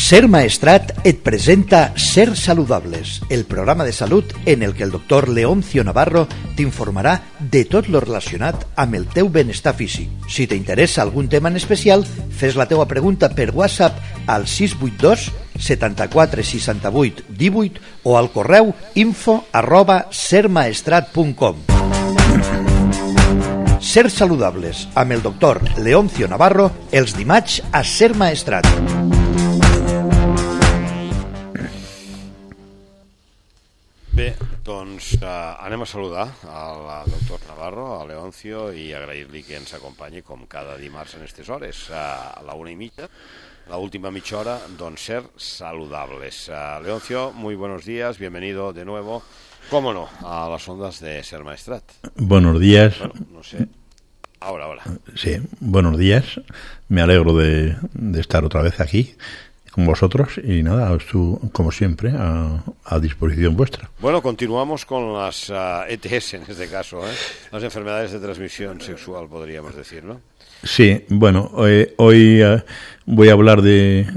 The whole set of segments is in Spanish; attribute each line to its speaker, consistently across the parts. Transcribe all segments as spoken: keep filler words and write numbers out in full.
Speaker 1: Ser Maestrat et presenta Ser Saludables, el programa de salut en el que el doctor Leoncio Navarro t'informarà de tot lo relacionat amb el teu benestar físic. Si t'interessa algun tema en especial, fes la teua pregunta per WhatsApp al sis vuit dos setanta-quatre seixanta-vuit divuit o al correu info arroba sermaestrat punt com. Ser Saludables amb el doctor Leoncio Navarro els dimarts a Ser Maestrat.
Speaker 2: Bé, doncs eh, anem a saludar al doctor Navarro, a Leoncio, i agrair-li que ens acompanyi com cada dimarts en aquestes hores, a la una y mitja, la última mitja hora, don Ser Saludables. Uh, Leoncio, muy buenos días, bienvenido de nuevo, cómo no, a las ondas de Ser Maestrat.
Speaker 3: Buenos días.
Speaker 2: Bueno, no sé, ahora, ahora.
Speaker 3: Sí, buenos días, me alegro de, de estar otra vez aquí con vosotros y nada, estoy, como siempre, a, a disposición vuestra.
Speaker 2: Bueno, continuamos con las uh, E T S en este caso, ¿eh? Las enfermedades de transmisión sexual, podríamos decir, ¿no?
Speaker 3: Sí, bueno, hoy, hoy uh, voy a hablar de,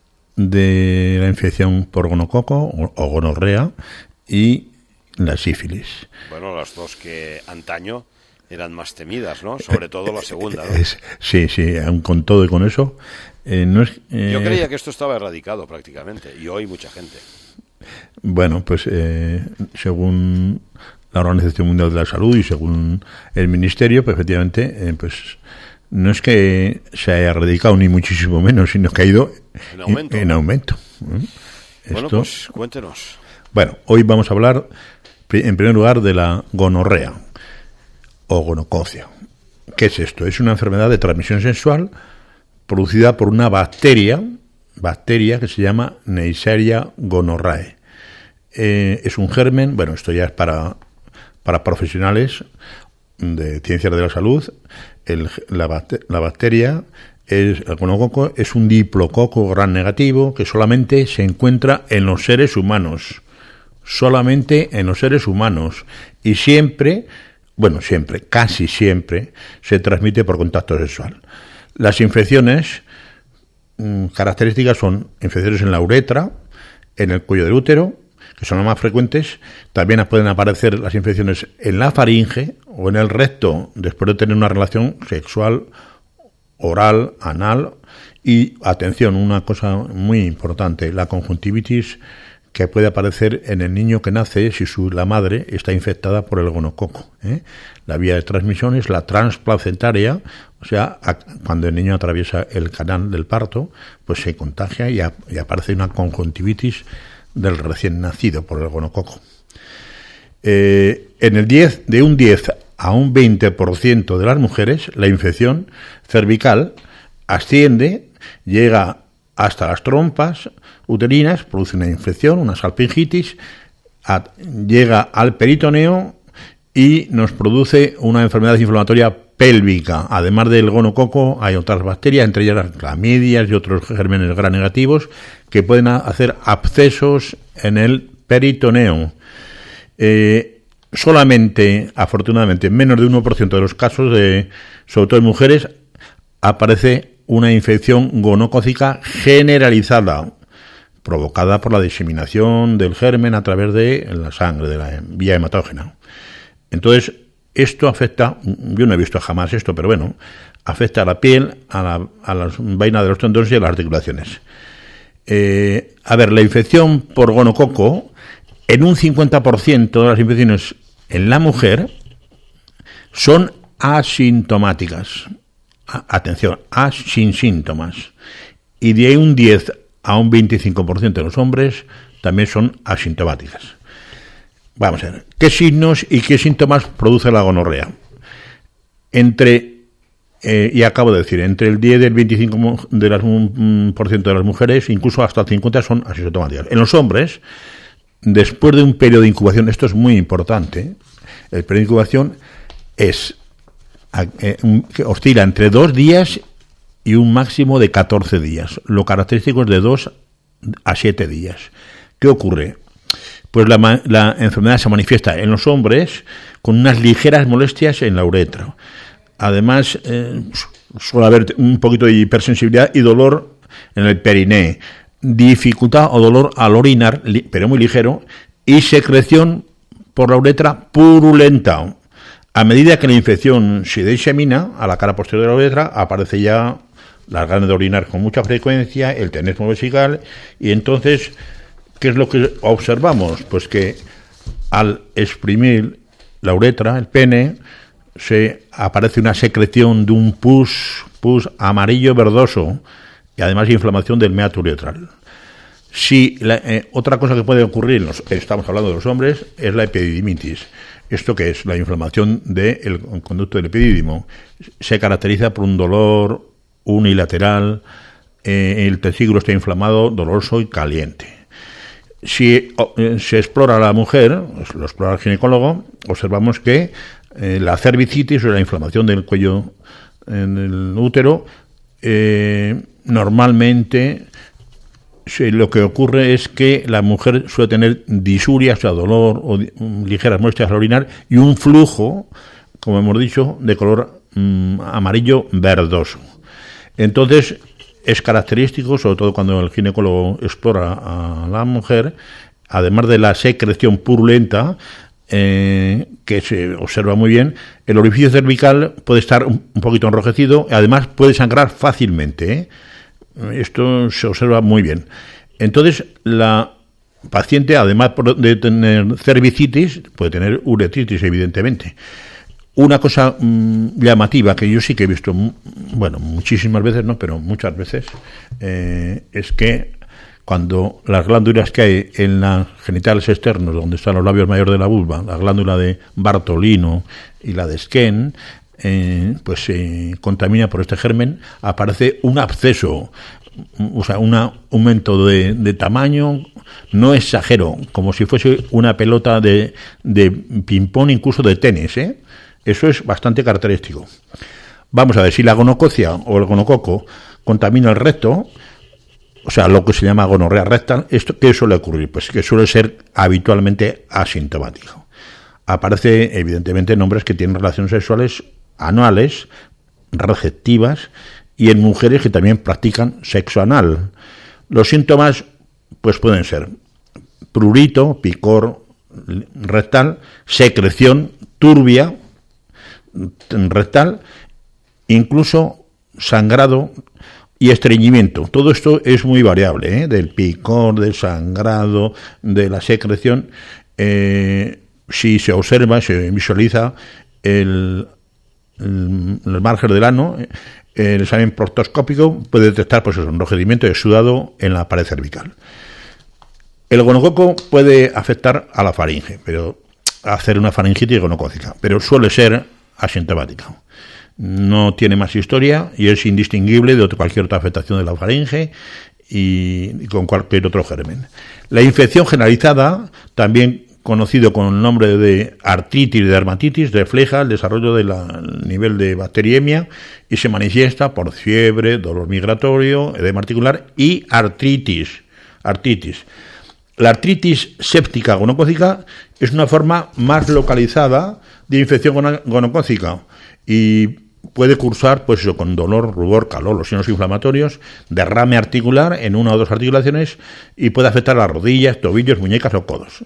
Speaker 3: de la infección por gonococo o, o gonorrea y la sífilis.
Speaker 2: Bueno, las dos que antaño eran más temidas, ¿no? Sobre todo la segunda, ¿no?
Speaker 3: Es, sí, sí, aun con todo y con eso. Eh, no es, eh,
Speaker 2: Yo creía que esto estaba erradicado prácticamente, y hoy mucha gente.
Speaker 3: Bueno, pues eh, según la Organización Mundial de la Salud y según el Ministerio, pues efectivamente, eh, pues no es que se haya erradicado ni muchísimo menos, sino que ha ido
Speaker 2: en aumento.
Speaker 3: En, en aumento. ¿Eh?
Speaker 2: Bueno,
Speaker 3: Esto,
Speaker 2: pues cuéntenos.
Speaker 3: Bueno, hoy vamos a hablar, en primer lugar, de la gonorrea o gonococia. ¿Qué es esto? Es una enfermedad de transmisión sexual producida por una bacteria, bacteria que se llama Neisseria gonorrhoeae. Eh, es un germen, bueno, esto ya es para, para profesionales de ciencias de la salud. El, la, la bacteria, es, el gonococo, es un diplococo gran negativo que solamente se encuentra en los seres humanos. Solamente en los seres humanos. Y siempre, bueno, siempre, casi siempre, se transmite por contacto sexual. Las infecciones mmm, características son infecciones en la uretra, en el cuello del útero, que son las más frecuentes. También pueden aparecer las infecciones en la faringe o en el recto después de tener una relación sexual oral, anal. Y, atención, una cosa muy importante, la conjuntivitis que puede aparecer en el niño que nace si su, la madre está infectada por el gonococo. ¿eh? La vía de transmisión es la transplacentaria, o sea, a, cuando el niño atraviesa el canal del parto, pues se contagia y, a, y aparece una conjuntivitis del recién nacido por el gonococo. Eh, en el diez, de un diez a un veinte por ciento de las mujeres, la infección cervical asciende, llega hasta las trompas uterinas, produce una infección, una salpingitis, a, llega al peritoneo y nos produce una enfermedad inflamatoria pélvica. Además del gonococo hay otras bacterias, entre ellas las clamidias y otros gérmenes gram negativos que pueden hacer abscesos en el peritoneo. Eh, solamente, afortunadamente, en menos de uno por ciento de los casos, de, sobre todo en mujeres, aparece una infección gonocócica generalizada, provocada por la diseminación del germen a través de la sangre, de la vía hematógena. Entonces, esto afecta, yo no he visto jamás esto, pero bueno, afecta a la piel, a la, a las vainas de los tendones y a las articulaciones. Eh, a ver, la infección por gonococo, en un cincuenta por ciento de las infecciones en la mujer, son asintomáticas. Atención, a sin síntomas. Y de ahí un diez a un veinticinco por ciento de los hombres también son asintomáticas. Vamos a ver, ¿qué signos y qué síntomas produce la gonorrea? Entre, eh, y acabo de decir, entre el diez y el veinticinco de las, um, por ciento de las mujeres, incluso hasta el cincuenta son asintomáticas. En los hombres, después de un periodo de incubación, esto es muy importante, el periodo de incubación es que oscila entre dos días y un máximo de catorce días. Lo característico es de dos a siete días. ¿Qué ocurre? Pues la, la enfermedad se manifiesta en los hombres con unas ligeras molestias en la uretra. Además, eh, suele haber un poquito de hipersensibilidad y dolor en el periné. dificultad o dolor al orinar, pero muy ligero, y secreción por la uretra purulenta. A medida que la infección se disemina a la cara posterior de la uretra, aparece ya las ganas de orinar con mucha frecuencia, el tenesmo vesical, y entonces, ¿qué es lo que observamos? Pues que al exprimir la uretra, el pene, se aparece una secreción de un pus, pus amarillo verdoso, y además inflamación del meato uretral. Si la, eh, otra cosa que puede ocurrir, los, estamos hablando de los hombres, es la epididimitis. ¿Esto qué es? La inflamación del conducto del epidídimo. Se caracteriza por un dolor unilateral, eh, el testículo está inflamado, doloroso y caliente. Si eh, se explora a la mujer, lo explora el ginecólogo, observamos que eh, la cervicitis o la inflamación del cuello en el útero, eh, normalmente sí, lo que ocurre es que la mujer suele tener disuria, o sea, dolor o ligeras molestias al orinar y un flujo, como hemos dicho, de color mm, amarillo verdoso. Entonces, es característico, sobre todo cuando el ginecólogo explora a la mujer, además de la secreción purulenta, eh, que se observa muy bien, el orificio cervical puede estar un, un poquito enrojecido, y además puede sangrar fácilmente, ¿eh? Esto se observa muy bien. Entonces, la paciente, además de tener cervicitis, puede tener uretritis, evidentemente. Una cosa mmm, llamativa que yo sí que he visto, bueno, muchísimas veces, no, pero muchas veces, eh, es que cuando las glándulas que hay en los genitales externos, donde están los labios mayores de la vulva, la glándula de Bartolino y la de Skene, Eh, pues se eh, contamina por este germen, aparece un absceso, o sea, un aumento de, de tamaño, no exagero, como si fuese una pelota de, de ping-pong, incluso de tenis, ¿eh? Eso es bastante característico. Vamos a ver, si la gonococia o el gonococo contamina el recto, o sea, lo que se llama gonorrea rectal, ¿esto qué suele ocurrir? Pues que suele ser habitualmente asintomático. Aparece, evidentemente, en hombres que tienen relaciones sexuales anuales, receptivas, y en mujeres que también practican sexo anal. Los síntomas pues pueden ser prurito, picor rectal, secreción turbia rectal, incluso sangrado y estreñimiento. Todo esto es muy variable, ¿eh? Del picor, del sangrado, de la secreción. Eh, si se observa, se visualiza el El, el margen del ano, el examen proctoscópico puede detectar pues eso, enrojecimiento y sudado en la pared cervical. El gonococo puede afectar a la faringe, pero hacer una faringitis gonocócica, pero suele ser asintomática. No tiene más historia y es indistinguible de cualquier otra afectación de la faringe y, y con cualquier otro germen. La infección generalizada, también conocido con el nombre de artritis de dermatitis, refleja el desarrollo del nivel de bacteriemia y se manifiesta por fiebre, dolor migratorio, edema articular y artritis. artritis. La artritis séptica gonocócica es una forma más localizada de infección gonocócica y puede cursar pues eso, con dolor, rubor, calor, los signos inflamatorios, derrame articular en una o dos articulaciones y puede afectar las rodillas, tobillos, muñecas o codos.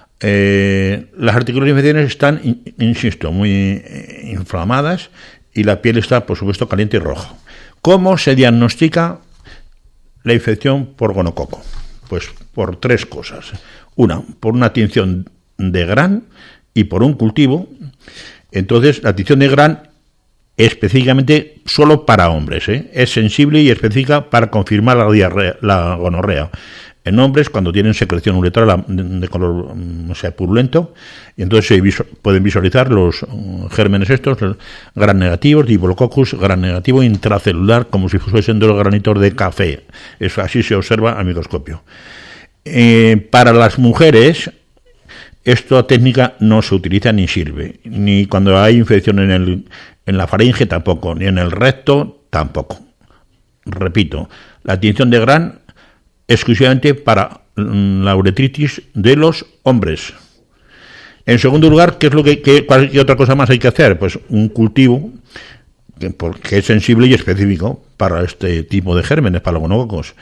Speaker 3: Eh, las articulares infecciones están, in, insisto, muy eh, inflamadas y la piel está, por supuesto, caliente y roja. ¿Cómo se diagnostica la infección por gonococo? Pues por tres cosas. Una, por una tinción de Gram y por un cultivo. Entonces, la tinción de Gram específicamente solo para hombres, ¿eh? Es sensible y específica para confirmar la, diarrea, la gonorrea. En hombres, cuando tienen secreción uretral de color, o sea, purulento, y entonces se visu- pueden visualizar los uh, gérmenes estos, Gram negativos, Diplodocus Gram negativo intracelular, como si fuesen dos granitos de café. Eso así se observa al microscopio. Eh, para las mujeres, esta técnica no se utiliza ni sirve, ni cuando hay infección en, el, en la faringe tampoco, ni en el recto tampoco. Repito, la tinción de Gram exclusivamente para la uretritis de los hombres. En segundo lugar, ¿qué es lo que, qué, cuál, qué otra cosa más hay que hacer? Pues un cultivo que, porque es sensible y específico para este tipo de gérmenes, para los gonococos.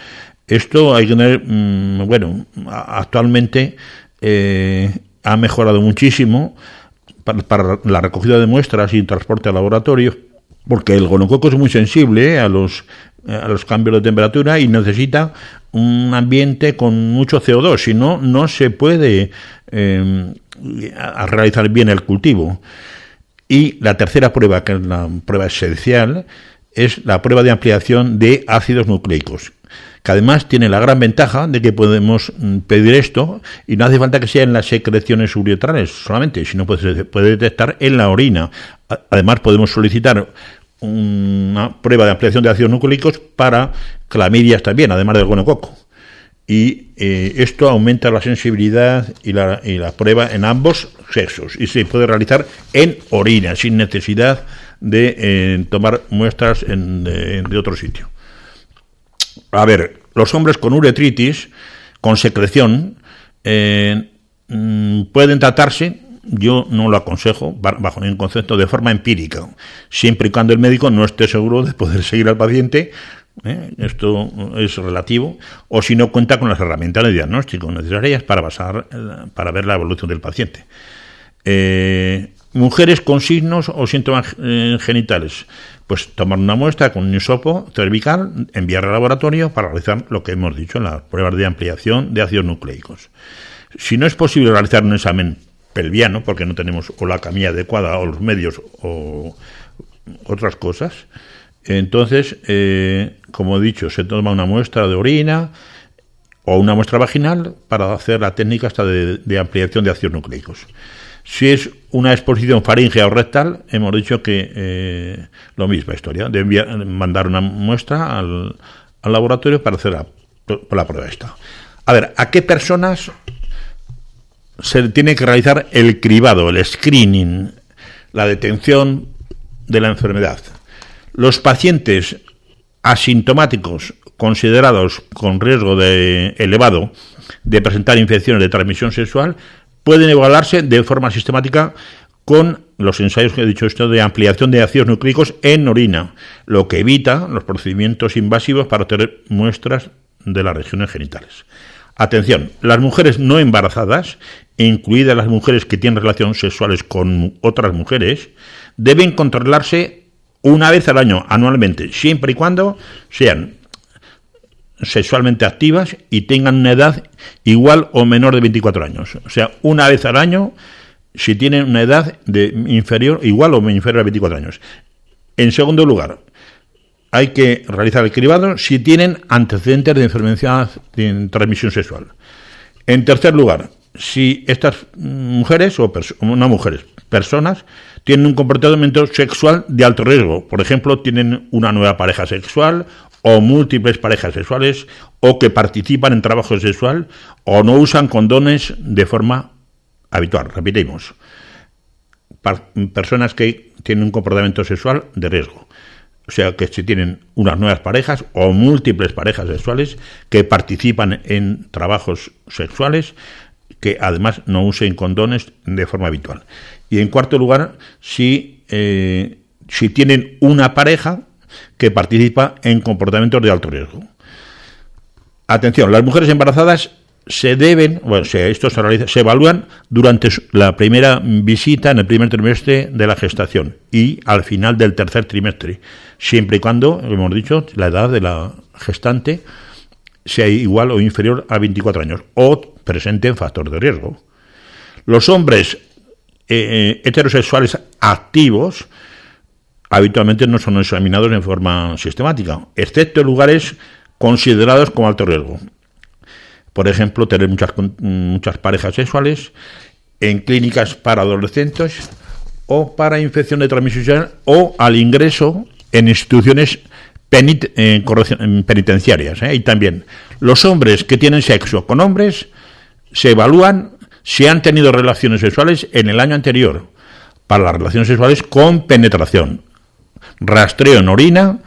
Speaker 3: Esto hay que tener, mmm, bueno, actualmente eh, ha mejorado muchísimo para, para la recogida de muestras y transporte al laboratorio, porque el gonococo es muy sensible a los a los cambios de temperatura y necesita un ambiente con mucho C O dos, si no, no se puede eh, a realizar bien el cultivo. Y la tercera prueba, que es la prueba esencial, es la prueba de ampliación de ácidos nucleicos, que además tiene la gran ventaja de que podemos pedir esto y no hace falta que sea en las secreciones uretrales solamente, sino puede, puede detectar en la orina. Además podemos solicitar una prueba de ampliación de ácidos nucleicos para clamidias también, además del gonococo. Y eh, esto aumenta la sensibilidad y la, y la prueba en ambos sexos y se puede realizar en orina sin necesidad de eh, tomar muestras en, de, de otro sitio. A ver, los hombres con uretritis, con secreción, eh, pueden tratarse, yo no lo aconsejo, bajo ningún concepto, de forma empírica, siempre y cuando el médico no esté seguro de poder seguir al paciente. ¿Eh? Esto es relativo, o si no cuenta con las herramientas de diagnóstico necesarias para basar, para ver la evolución del paciente. Eh, mujeres con signos o síntomas eh, genitales, pues tomar una muestra con un hisopo cervical, enviar al laboratorio para realizar lo que hemos dicho en las pruebas de ampliación de ácidos nucleicos. Si no es posible realizar un examen pelviano, porque no tenemos o la camilla adecuada o los medios o otras cosas, entonces, eh, como he dicho, se toma una muestra de orina o una muestra vaginal para hacer la técnica hasta de, de ampliación de ácidos nucleicos. Si es una exposición faríngea o rectal, hemos dicho que eh, lo mismo historia, de enviar, mandar una muestra al, al laboratorio para hacer la, la prueba esta. A ver, ¿a qué personas se tiene que realizar el cribado, el screening, la detección de la enfermedad? Los pacientes asintomáticos considerados con riesgo de elevado de presentar infecciones de transmisión sexual pueden evaluarse de forma sistemática con los ensayos que he dicho esto de ampliación de ácidos nucleicos en orina, lo que evita los procedimientos invasivos para obtener muestras de las regiones genitales. Atención, las mujeres no embarazadas, incluidas las mujeres que tienen relaciones sexuales con otras mujeres, deben controlarse una vez al año, anualmente, siempre y cuando sean sexualmente activas y tengan una edad igual o menor de veinticuatro años. O sea, una vez al año si tienen una edad de inferior, igual o inferior a veinticuatro años. En segundo lugar, hay que realizar el cribado si tienen antecedentes de enfermedad de transmisión sexual. En tercer lugar, si estas mujeres o pers- no mujeres, personas tienen un comportamiento sexual de alto riesgo, por ejemplo, tienen una nueva pareja sexual o múltiples parejas sexuales o que participan en trabajo sexual o no usan condones de forma habitual, repetimos, Par- personas que tienen un comportamiento sexual de riesgo. O sea, que si tienen unas nuevas parejas o múltiples parejas sexuales que participan en trabajos sexuales, que además no usen condones de forma habitual. Y en cuarto lugar, si, eh, si tienen una pareja que participa en comportamientos de alto riesgo. Atención, las mujeres embarazadas se deben, bueno, se, esto se realiza, se evalúan durante la primera visita en el primer trimestre de la gestación y al final del tercer trimestre, siempre y cuando, hemos dicho, la edad de la gestante sea igual o inferior a veinticuatro años o presenten factor de riesgo. Los hombres eh, heterosexuales activos habitualmente no son examinados en forma sistemática, excepto en lugares considerados como alto riesgo. Por ejemplo, tener muchas, muchas parejas sexuales en clínicas para adolescentes o para infección de transmisión sexual o al ingreso en instituciones penit- eh, penitenciarias. ¿eh? Y también los hombres que tienen sexo con hombres se evalúan si han tenido relaciones sexuales en el año anterior para las relaciones sexuales con penetración. Rastreo en orina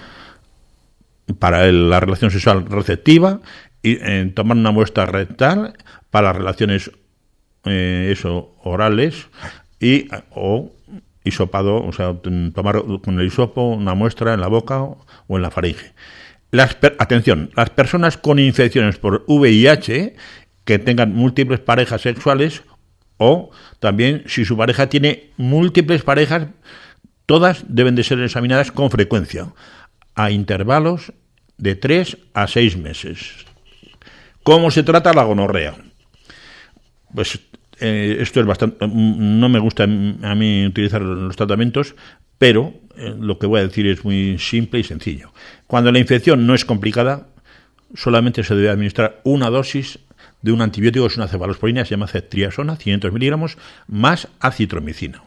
Speaker 3: para el, la relación sexual receptiva y eh, tomar una muestra rectal para las relaciones eh, eso, orales y o hisopado, o sea, tomar con el hisopo una muestra en la boca o, o en la faringe. Las per- atención, las personas con infecciones por V I H que tengan múltiples parejas sexuales, o también si su pareja tiene múltiples parejas, todas deben de ser examinadas con frecuencia, a intervalos de tres a seis meses. ¿Cómo se trata la gonorrea? Pues eh, esto es bastante... No me gusta a mí utilizar los tratamientos, pero eh, lo que voy a decir es muy simple y sencillo. Cuando la infección no es complicada, solamente se debe administrar una dosis de un antibiótico, es una cefalosporina, se llama ceftriaxona, quinientos miligramos, más acitromicina.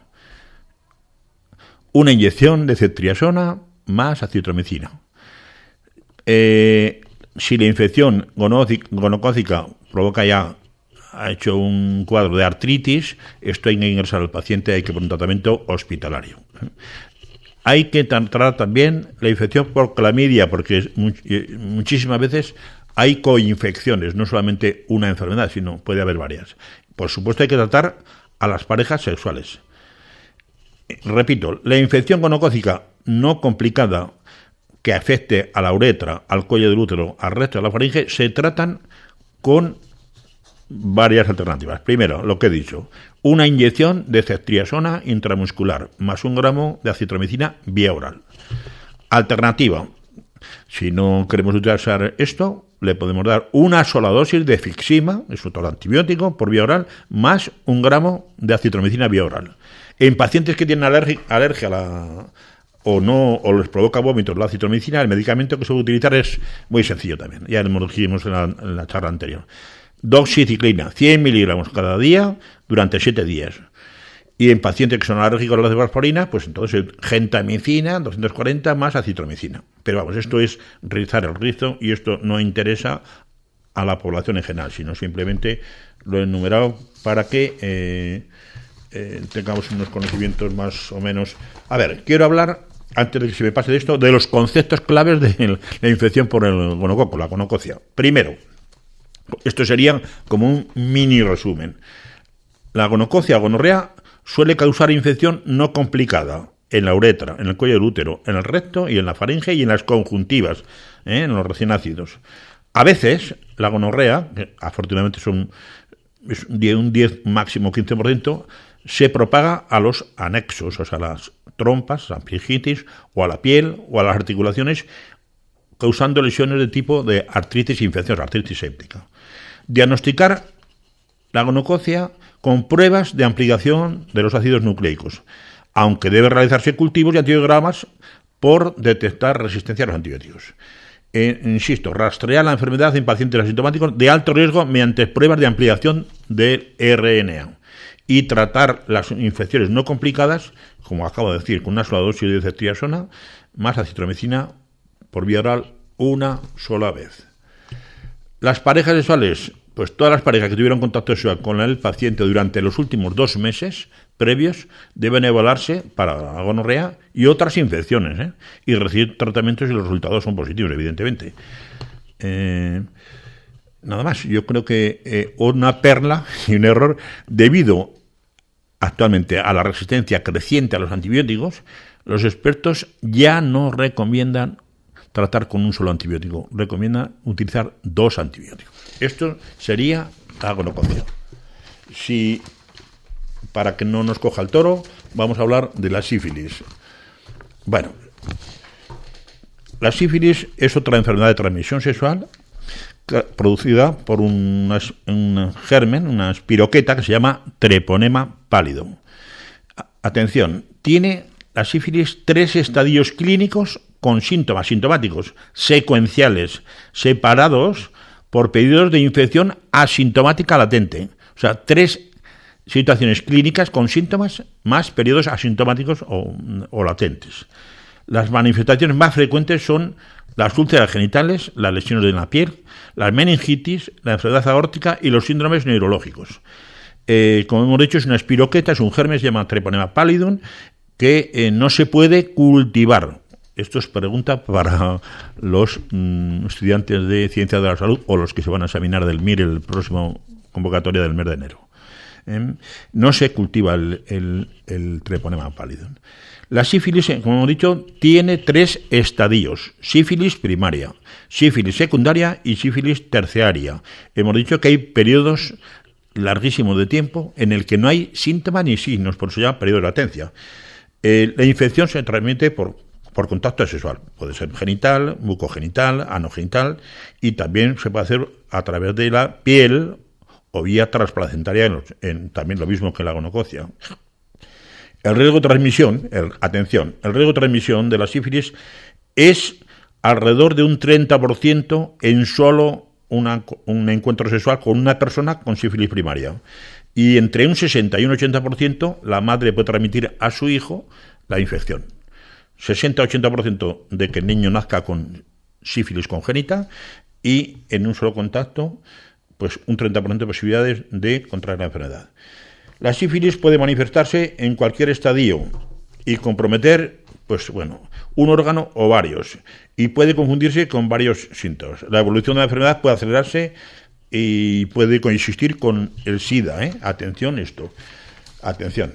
Speaker 3: Una inyección de ceftriaxona más acitromicina. Eh, si la infección gonocócica provoca ya, ha hecho un cuadro de artritis, esto hay que ingresar al paciente, hay que poner un tratamiento hospitalario. Hay que tratar también la infección por clamidia, porque muchísimas veces hay coinfecciones, no solamente una enfermedad, sino puede haber varias. Por supuesto hay que tratar a las parejas sexuales. Repito, la infección gonocócica no complicada que afecte a la uretra, al cuello del útero, al recto, a la faringe, se tratan con varias alternativas. Primero, lo que he dicho, una inyección de ceftriaxona intramuscular más un gramo de acitromicina vía oral. Alternativa, si no queremos utilizar esto, le podemos dar una sola dosis de Fixima, es otro antibiótico, por vía oral, más un gramo de acitromicina vía oral. En pacientes que tienen alergia, alergia a la... o no o les provoca vómitos la acitromicina, el medicamento que se puede utilizar es muy sencillo también, ya lo dijimos en la, en la charla anterior. Doxiciclina, cien miligramos cada día durante siete días. Y en pacientes que son alérgicos a la cefalosporina, pues entonces gentamicina, doscientos cuarenta más acitromicina. Pero vamos, esto es rizar el rizo y esto no interesa a la población en general, sino simplemente lo he enumerado para que eh, eh, tengamos unos conocimientos más o menos. A ver, quiero hablar, antes de que se me pase de esto, de los conceptos claves de la infección por el gonococo, la gonococia. Primero, esto sería como un mini resumen. La gonococia o gonorrea suele causar infección no complicada en la uretra, en el cuello del útero, en el recto y en la faringe y en las conjuntivas, ¿eh? En los recién nacidos. A veces, la gonorrea, que afortunadamente son un diez, máximo quince por ciento, se propaga a los anexos, o sea, a las trompas, a la faringitis, o a la piel, o a las articulaciones, causando lesiones de tipo de artritis infecciosa, artritis séptica. Diagnosticar la gonococia con pruebas de ampliación de los ácidos nucleicos, aunque debe realizarse cultivos y antibiogramas por detectar resistencia a los antibióticos. Eh, insisto, rastrear la enfermedad en pacientes asintomáticos de alto riesgo mediante pruebas de ampliación del R N A y tratar las infecciones no complicadas, como acabo de decir, con una sola dosis de ceftriaxona más acitromicina por vía oral una sola vez. Las parejas sexuales, pues todas las parejas que tuvieron contacto sexual con el paciente durante los últimos dos meses previos deben evaluarse para la gonorrea y otras infecciones, ¿eh? Y recibir tratamientos si los resultados son positivos, evidentemente. Eh, nada más, yo creo que eh, una perla y un error debido actualmente a la resistencia creciente a los antibióticos, los expertos ya no recomiendan tratar con un solo antibiótico, recomiendan utilizar dos antibióticos. Esto sería la gonococia. Si, para que no nos coja el toro, vamos a hablar de la sífilis. Bueno, la sífilis es otra enfermedad de transmisión sexual producida por una, un germen, una espiroqueta que se llama treponema pálido. Atención, tiene la sífilis tres estadios clínicos con síntomas sintomáticos secuenciales, separados por periodos de infección asintomática latente. O sea, tres situaciones clínicas con síntomas más periodos asintomáticos o, o latentes. Las manifestaciones más frecuentes son las úlceras genitales, las lesiones de la piel, la meningitis, la enfermedad aórtica y los síndromes neurológicos. Eh, como hemos dicho, es una espiroqueta, es un germen, se llama treponema pallidum, que eh, no se puede cultivar. Esto es pregunta para los mm, estudiantes de Ciencias de la Salud o los que se van a examinar del M I R el próximo convocatoria del mes de enero. ¿eh? No se cultiva el, el, el treponema pálido. La sífilis, como hemos dicho, tiene tres estadios: sífilis primaria, sífilis secundaria y sífilis terciaria. Hemos dicho que hay periodos larguísimos de tiempo en el que no hay síntomas ni signos, por eso se llama periodo de latencia. Eh, la infección se transmite por, por contacto sexual, puede ser genital, mucogenital, anogenital, y también se puede hacer a través de la piel o vía transplacentaria, en los, en, también lo mismo que la gonococia. El riesgo de transmisión, el, atención, el riesgo de transmisión de la sífilis es alrededor de un treinta por ciento en solo una, un encuentro sexual con una persona con sífilis primaria. Y entre un sesenta y un ochenta por ciento la madre puede transmitir a su hijo la infección. sesenta a ochenta por ciento de que el niño nazca con sífilis congénita y en un solo contacto, pues un treinta por ciento de posibilidades de contraer la enfermedad. La sífilis puede manifestarse en cualquier estadio y comprometer, pues bueno, un órgano o varios, y puede confundirse con varios síntomas. La evolución de la enfermedad puede acelerarse y puede coexistir con el SIDA, ¿eh? Atención esto, atención.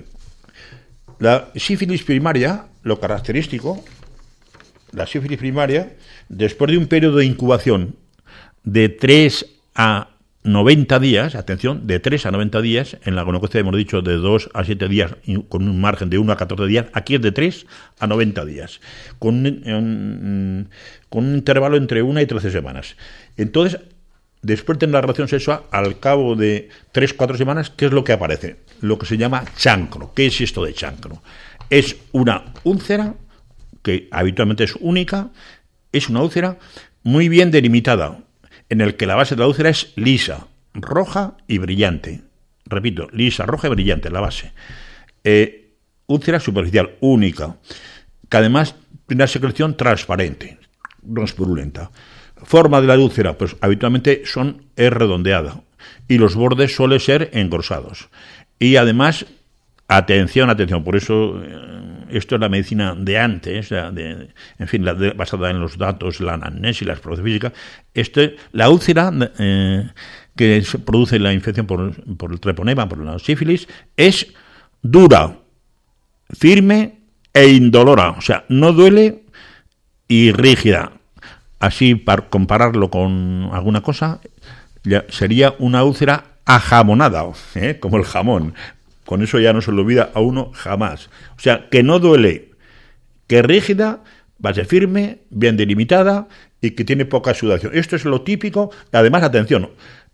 Speaker 3: La sífilis primaria, lo característico, la sífilis primaria, después de un periodo de incubación de tres a noventa días, atención, de tres a noventa días, en la gonococia hemos dicho de dos a siete días, con un margen de uno a catorce días, aquí es de tres a noventa días, con un, un, con un intervalo entre una y trece semanas. Entonces, después de la relación sexual, al cabo de tres a cuatro semanas, ¿qué es lo que aparece? Lo que se llama chancro. ¿Qué es esto de chancro? Es una úlcera, que habitualmente es única, es una úlcera muy bien delimitada, en el que la base de la úlcera es lisa, roja y brillante. Repito, lisa, roja y brillante, la base. Eh, úlcera superficial, única, que además tiene una secreción transparente, no es purulenta. Forma de la úlcera, pues habitualmente son, es redondeada, y los bordes suelen ser engrosados. Y además, atención, atención, por eso esto es la medicina de antes, la de, en fin, la de, basada en los datos, la anamnesis, la exploración física. Este, la úlcera eh, que se produce la infección por, por el treponema, por la sífilis, es dura, firme e indolora, o sea, no duele y rígida. Así, para compararlo con alguna cosa, ya sería una úlcera ajamonada, ¿eh? Como el jamón. Con eso ya no se le olvida a uno jamás. O sea, que no duele, que es rígida, base firme, bien delimitada y que tiene poca sudación. Esto es lo típico. Además, atención,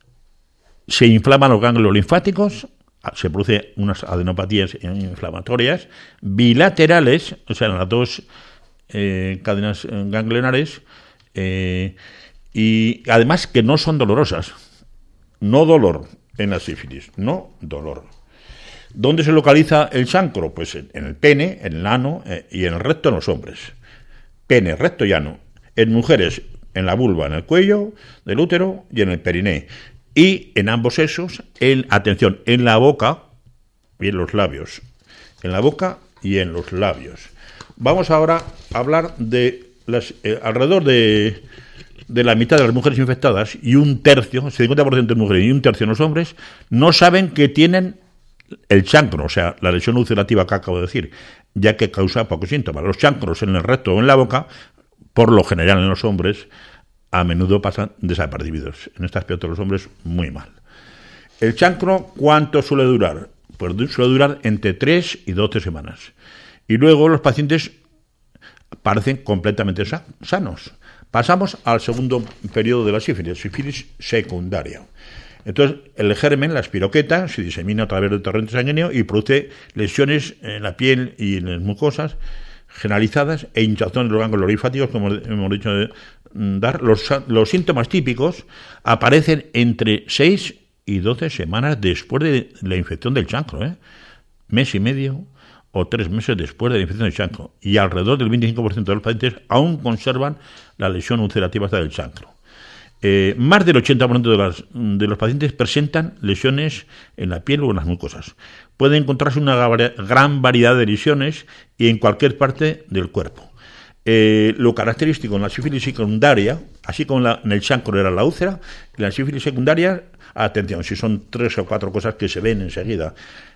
Speaker 3: se inflaman los ganglios linfáticos, se producen unas adenopatías inflamatorias bilaterales, o sea, en las dos eh, cadenas ganglionares, eh, y además que no son dolorosas. No dolor en la sífilis, no dolor. ¿Dónde se localiza el chancro? Pues en el pene, en el ano eh, y en el recto en los hombres. Pene, recto y ano. En mujeres, en la vulva, en el cuello del útero y en el periné. Y en ambos sexos, en, atención, en la boca y en los labios. En la boca y en los labios. Vamos ahora a hablar de las, eh, alrededor de, de la mitad de las mujeres infectadas y un tercio, cincuenta por ciento de mujeres y un tercio de los hombres, no saben que tienen el chancro, o sea, la lesión ulcerativa que acabo de decir, ya que causa pocos síntomas. Los chancros en el recto o en la boca, por lo general en los hombres, a menudo pasan desapercibidos. En este aspecto los hombres, muy mal. ¿El chancro cuánto suele durar? Pues suele durar entre tres y doce semanas. Y luego los pacientes parecen completamente sa- sanos. Pasamos al segundo periodo de la sífilis, sífilis secundaria. Entonces, el germen, la espiroqueta, se disemina a través del torrente sanguíneo y produce lesiones en la piel y en las mucosas generalizadas e hinchazón de los ganglios linfáticos, como hemos dicho de dar. Los, los síntomas típicos aparecen entre seis y doce semanas después de la infección del chancro, ¿eh? Mes y medio o tres meses después de la infección del chancro. Y alrededor del veinticinco por ciento de los pacientes aún conservan la lesión ulcerativa hasta del chancro. Eh, más del ochenta por ciento de, las, de los pacientes presentan lesiones en la piel o en las mucosas. Puede encontrarse una gran variedad de lesiones y en cualquier parte del cuerpo. Eh, lo característico en la sífilis secundaria, así como en, la, en el chancro era la úlcera, en la sífilis secundaria, atención, si son tres o cuatro cosas que se ven enseguida.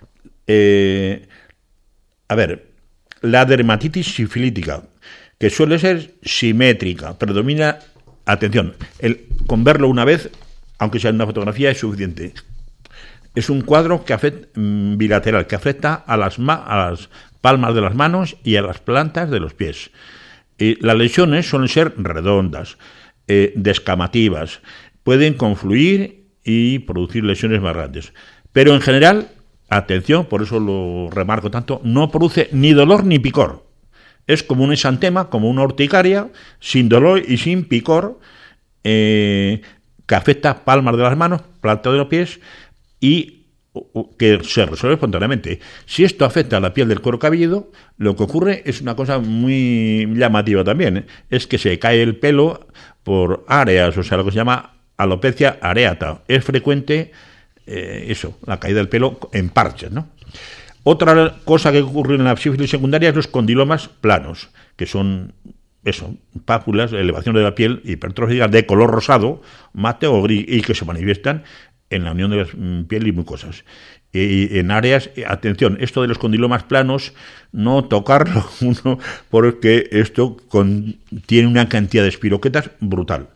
Speaker 3: Eh, a ver, la dermatitis sifilítica, que suele ser simétrica, predomina, atención, el, con verlo una vez, aunque sea en una fotografía, es suficiente. Es un cuadro que afecta, bilateral, que afecta a las, ma, a las palmas de las manos y a las plantas de los pies. Y las lesiones suelen ser redondas, eh, descamativas, pueden confluir y producir lesiones más grandes. Pero en general, atención, por eso lo remarco tanto, no produce ni dolor ni picor. Es como un exantema, como una urticaria, sin dolor y sin picor, eh, que afecta palmas de las manos, plantas de los pies y que se resuelve espontáneamente. Si esto afecta a la piel del cuero cabelludo, lo que ocurre es una cosa muy llamativa también, ¿eh? Es que se cae el pelo por áreas, o sea, lo que se llama alopecia areata. Es frecuente eh, eso, la caída del pelo en parches, ¿no? Otra cosa que ocurre en la sífilis secundaria es los condilomas planos, que son eso, pápulas, elevación de la piel hipertrófica de color rosado, mate o gris, y que se manifiestan en la unión de la piel y mucosas. Y en áreas, atención, esto de los condilomas planos, no tocarlo uno, porque esto contiene una cantidad de espiroquetas brutal.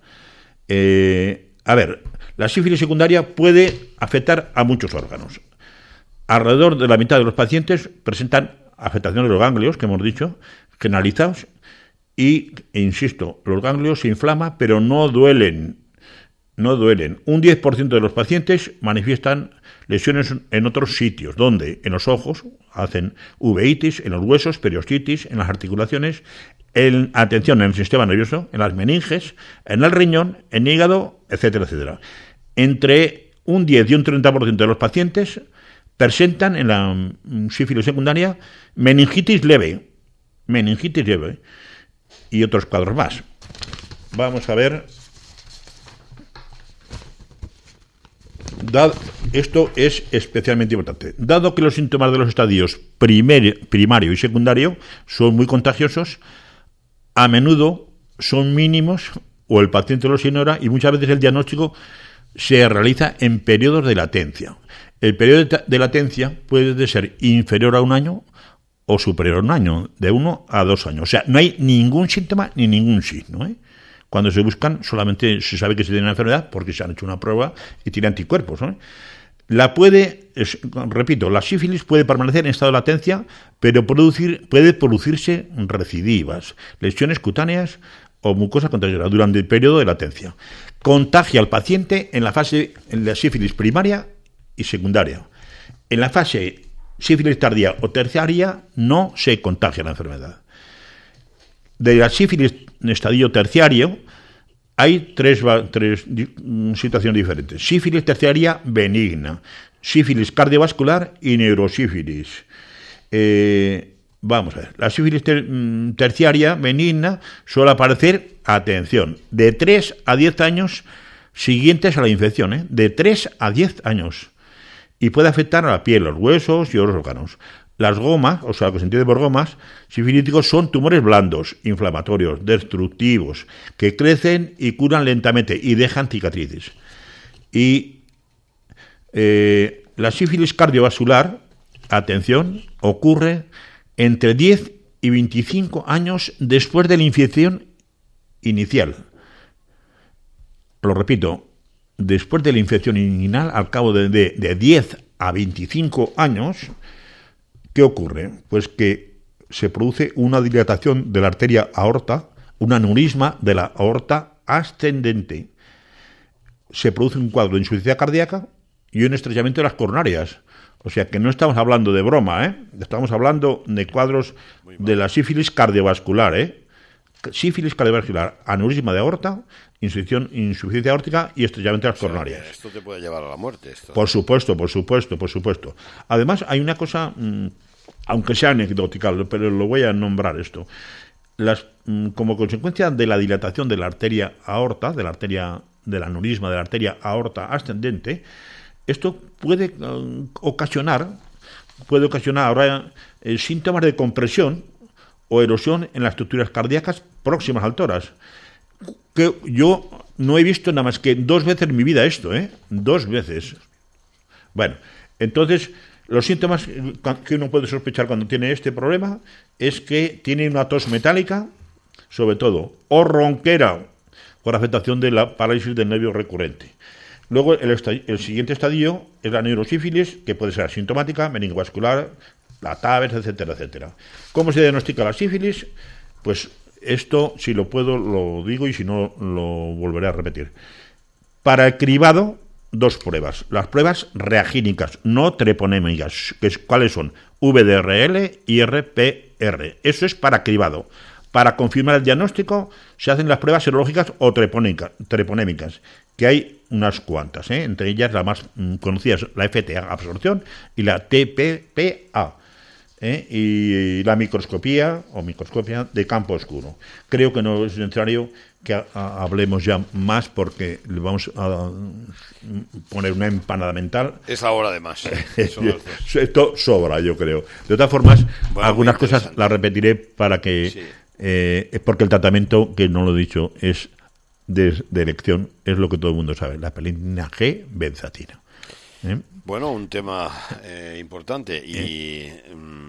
Speaker 3: Eh, a ver, la sífilis secundaria puede afectar a muchos órganos. Alrededor de la mitad de los pacientes presentan afectación de los ganglios, que hemos dicho, generalizados, y, e insisto, los ganglios se inflaman, pero no duelen. No duelen. Un diez por ciento de los pacientes manifiestan lesiones en otros sitios, donde en los ojos hacen uveitis, en los huesos, periostitis, en las articulaciones, en, atención, en el sistema nervioso, en las meninges, en el riñón, en el hígado, etcétera, etcétera. Entre un diez y un treinta por ciento de los pacientes presentan en la sífilis secundaria meningitis leve, meningitis leve y otros cuadros más. Vamos a ver. Dado, esto es especialmente importante. Dado que los síntomas de los estadios primer, primario y secundario son muy contagiosos, a menudo son mínimos o el paciente los ignora y muchas veces el diagnóstico se realiza en periodos de latencia. El periodo de latencia puede ser inferior a un año o superior a un año, de uno a dos años. O sea, no hay ningún síntoma ni ningún signo, ¿eh? Cuando se buscan, solamente se sabe que se tiene una enfermedad porque se han hecho una prueba y tiene anticuerpos, ¿no? La puede, es, repito, la sífilis puede permanecer en estado de latencia, pero producir, puede producirse recidivas, lesiones cutáneas o mucosa contagiosa durante el periodo de latencia. Contagia al paciente en la fase, en la sífilis primaria y secundaria. En la fase sífilis tardía o terciaria no se contagia la enfermedad. De la sífilis en estadio terciario hay tres, tres situaciones diferentes. Sífilis terciaria benigna, sífilis cardiovascular y neurosífilis. Eh, vamos a ver, la sífilis ter, terciaria benigna suele aparecer, atención, de tres a diez años siguientes a la infección, ¿eh? De tres a diez años. Y puede afectar a la piel, los huesos y otros órganos. Las gomas, o sea, lo que se entiende por gomas, sifilíticos son tumores blandos, inflamatorios, destructivos, que crecen y curan lentamente y dejan cicatrices. Y eh, la sífilis cardiovascular, atención, ocurre entre diez y veinticinco años después de la infección inicial. Lo repito, después de la infección inicial, al cabo de, de, de diez a veinticinco años, ¿qué ocurre? Pues que se produce una dilatación de la arteria aorta, un aneurisma de la aorta ascendente. Se produce un cuadro de insuficiencia cardíaca y un estrechamiento de las coronarias. O sea que no estamos hablando de broma, ¿eh? Estamos hablando de cuadros de la sífilis cardiovascular, ¿eh? Sífilis cardiovascular, aneurisma de aorta, insuficiencia aórtica y estrechamiento de las coronarias.
Speaker 2: Esto te puede llevar a la muerte. Esto.
Speaker 3: Por supuesto, por supuesto, por supuesto. Además, hay una cosa, mmm, aunque sea anecdótica, pero lo voy a nombrar esto. Las, mmm, como consecuencia de la dilatación de la arteria aorta, de la arteria, del aneurisma de la arteria aorta ascendente, esto puede uh, ocasionar, puede ocasionar ahora eh, síntomas de compresión o erosión en las estructuras cardíacas próximas al tórax. Que yo no he visto nada más que dos veces en mi vida esto, ¿eh? Dos veces. Bueno, entonces, los síntomas que uno puede sospechar cuando tiene este problema es que tiene una tos metálica, sobre todo, o ronquera, por afectación de la parálisis del nervio recurrente. Luego, el, estadio, el siguiente estadio es la neurosífilis, que puede ser asintomática, meningovascular, la Tabes, etcétera, etcétera. ¿Cómo se diagnostica la sífilis? Pues esto, si lo puedo, lo digo, y si no, lo volveré a repetir. Para el cribado, dos pruebas. Las pruebas reagínicas, no treponémicas. Que es, ¿cuáles son? V D R L y R P R. Eso es para cribado. Para confirmar el diagnóstico, se hacen las pruebas serológicas o treponémicas, que hay unas cuantas, ¿eh? Entre ellas la más mm, conocida es la F T A, absorción, y la T P P A, ¿eh? y la microscopía o microscopia de campo oscuro. Creo que no es necesario que a, a, hablemos ya más, porque le vamos a poner una empanada mental.
Speaker 2: Es la hora de más.
Speaker 3: Esto sobra, yo creo. De todas formas, bueno, algunas cosas las repetiré para que... Sí. Eh, es porque el tratamiento, que no lo he dicho, es de, de elección, es lo que todo el mundo sabe, la penicilina G benzatina. ¿Eh?
Speaker 2: Bueno, un tema eh, importante y eh.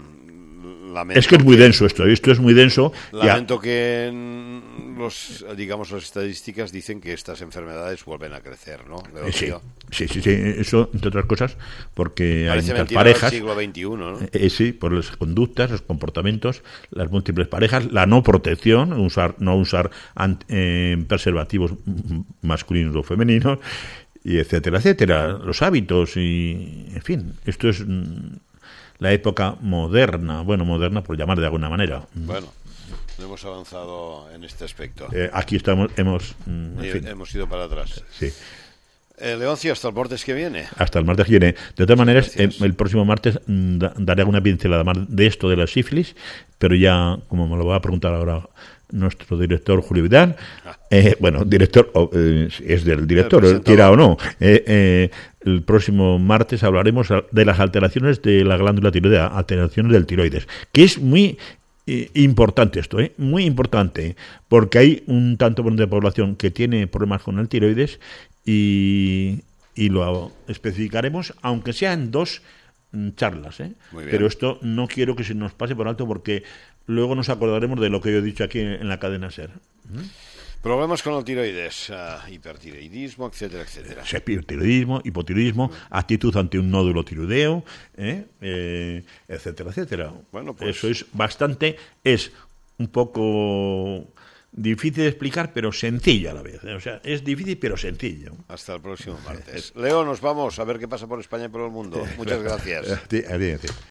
Speaker 2: mm, lamento
Speaker 3: es que es muy que, denso esto, esto es muy denso.
Speaker 2: Lamento ya. que los, digamos, las estadísticas dicen que estas enfermedades vuelven a crecer, ¿no?
Speaker 3: Sí, sí, sí, sí, eso, entre otras cosas, porque
Speaker 2: parece
Speaker 3: hay muchas parejas.
Speaker 2: Del siglo veintiuno, ¿no?
Speaker 3: Eh, sí, por las conductas, los comportamientos, las múltiples parejas, la no protección, usar, no usar ant, eh, preservativos masculinos o femeninos, y etcétera, etcétera, los hábitos y, en fin, esto es mm, la época moderna, bueno, moderna por llamar de alguna manera.
Speaker 2: Bueno, hemos avanzado en este aspecto.
Speaker 3: Eh, aquí estamos, hemos... Mm, en
Speaker 2: y,
Speaker 3: fin.
Speaker 2: Hemos ido para atrás.
Speaker 3: Sí.
Speaker 2: Eh, Leoncio, hasta el martes que viene.
Speaker 3: Hasta el martes que viene. De todas maneras, el, el próximo martes mm, da, daré alguna pincelada más de esto de la sífilis, pero ya, como me lo va a preguntar ahora nuestro director Julio Vidal, eh, bueno, director eh, es del director, quiera o no, eh, eh, el próximo martes hablaremos de las alteraciones de la glándula tiroidea, alteraciones del tiroides, que es muy eh, importante esto, eh, muy importante, porque hay un tanto por ciento de población que tiene problemas con el tiroides y, y lo especificaremos, aunque sea en dos charlas, ¿eh? Pero esto no quiero que se nos pase por alto, porque luego nos acordaremos de lo que yo he dicho aquí en la cadena SER. ¿Mm?
Speaker 2: Problemas con el tiroides, uh, hipertiroidismo, etcétera, etcétera.
Speaker 3: Hipertiroidismo, hipotiroidismo, mm. actitud ante un nódulo tiroideo, ¿eh? Eh, etcétera, etcétera. Bueno, pues eso es bastante, es un poco difícil de explicar, pero sencillo a la vez. O sea, es difícil, pero sencillo.
Speaker 2: Hasta el próximo martes. Leo, nos vamos a ver qué pasa por España y por el mundo. Muchas gracias.
Speaker 3: Adiós.